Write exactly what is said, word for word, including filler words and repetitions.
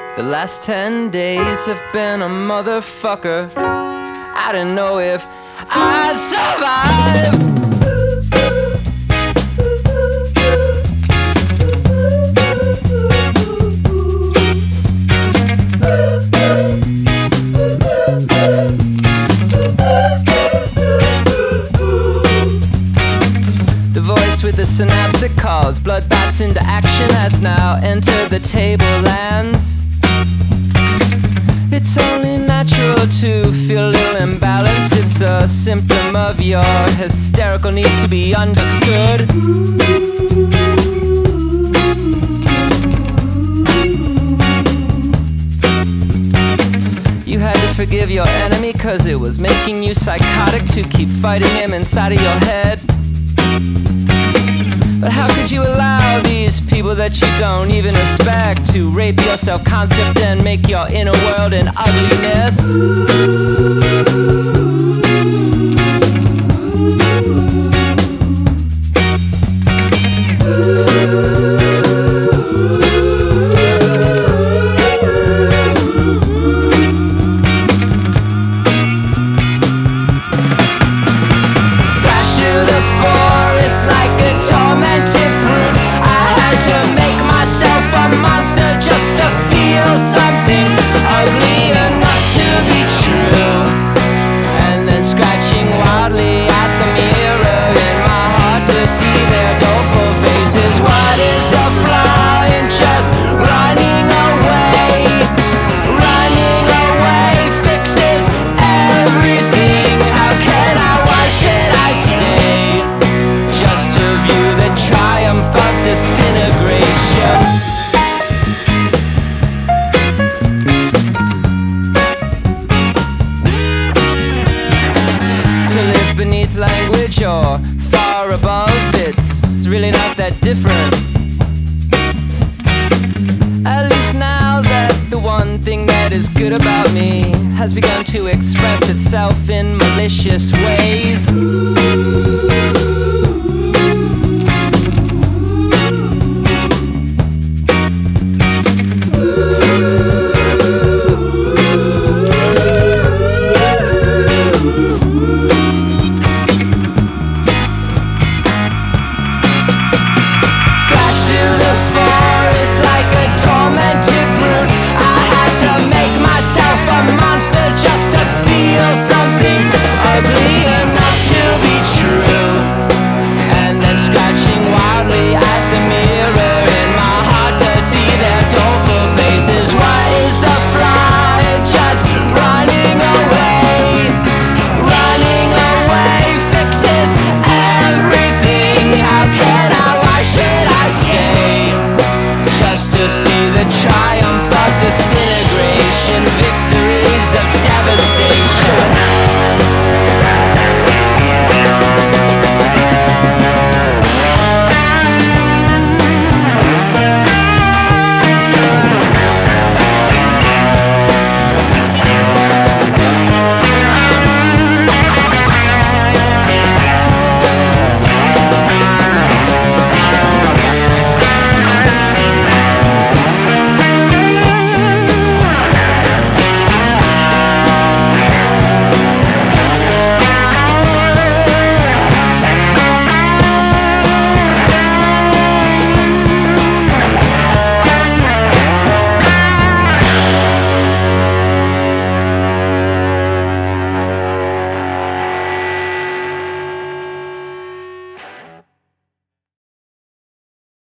The last ten days have been a motherfucker. I didn't know if I'd survive. The voice with the synapse that calls blood back into action has now entered the tablelands. It's only natural to feel a little imbalanced. It's a symptom of your hysterical need to be understood. You had to forgive your enemy cause it was making you psychotic to keep fighting him inside of your head. But how could you allow these people that you don't even respect to rape your self-concept and make your inner world an ugliness? Flash through the forest like a tormented brute. I had to make myself a monster just to feel something ugly enough to be true. And then scratching wildly at the mirror in my heart to see their doleful faces. What is the flaw in just running away? Running away fixes everything. How can I, why should I stay? Just to view the triumph of disintegration. To live beneath language or far above, it's really not that different. At least now that the one thing that is good about me has begun to express itself in malicious ways. Flash through the forest like a tormented brute. I had to make myself a monster just to feel something ugly enough to be true. And then scratching wildly at the mirror in my heart to see their doleful faces. What is the flaw in just running away? Running away fixes everything. How can I, why should I stay? Just to see the triumph of disintegration.